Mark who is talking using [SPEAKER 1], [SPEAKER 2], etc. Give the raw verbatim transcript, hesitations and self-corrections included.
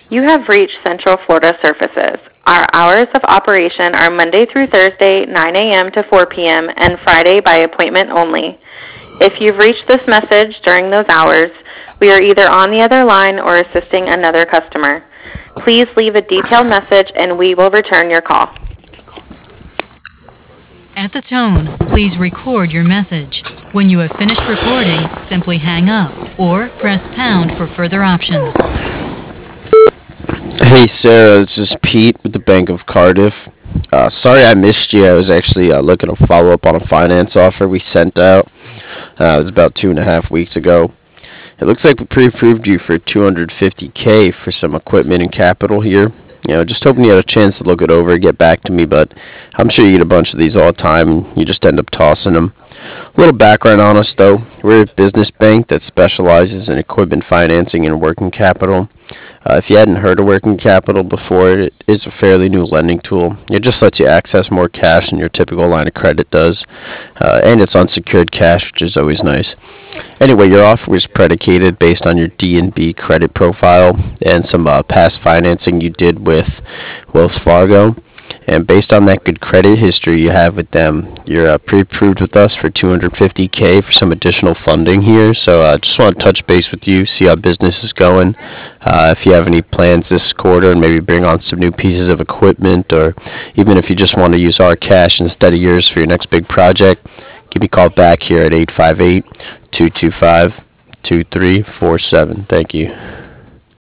[SPEAKER 1] You have reached Central Florida Services. Our hours of operation are Monday through Thursday, nine a m to four p m, and Friday by appointment only. If you've reached this message during those hours, we are either on the other line or assisting another customer. Please leave a detailed message and we will return your call.
[SPEAKER 2] At the tone, please record your message. When you have finished recording, simply hang up or press pound for further options.
[SPEAKER 3] Hey Sarah, this is Pete with the Bank of Cardiff. Uh, sorry I missed you. I was actually uh, looking to follow up on a finance offer we sent out. Uh, it was about two and a half weeks ago. It looks like we pre-approved you for two hundred fifty K for some equipment and capital here. You know, just hoping you had a chance to look it over, get back to me, but I'm sure you get a bunch of these all the time and you just end up tossing them. A little background on us though. We're a business bank that specializes in equipment financing and working capital. Uh, if you hadn't heard of working capital before, it is a fairly new lending tool. It just lets you access more cash than your typical line of credit does, uh, and it's unsecured cash, which is always nice. Anyway, your offer was predicated based on your D and B credit profile and some uh, past financing you did with Wells Fargo. And based on that good credit history you have with them, you're uh, pre-approved with us for two hundred fifty K for some additional funding here. So I uh, just want to touch base with you, see how business is going. Uh, if you have any plans this quarter and maybe bring on some new pieces of equipment, or even if you just want to use our cash instead of yours for your next big project, give me a call back here at eight five eight, two two five, two three four seven. Thank you.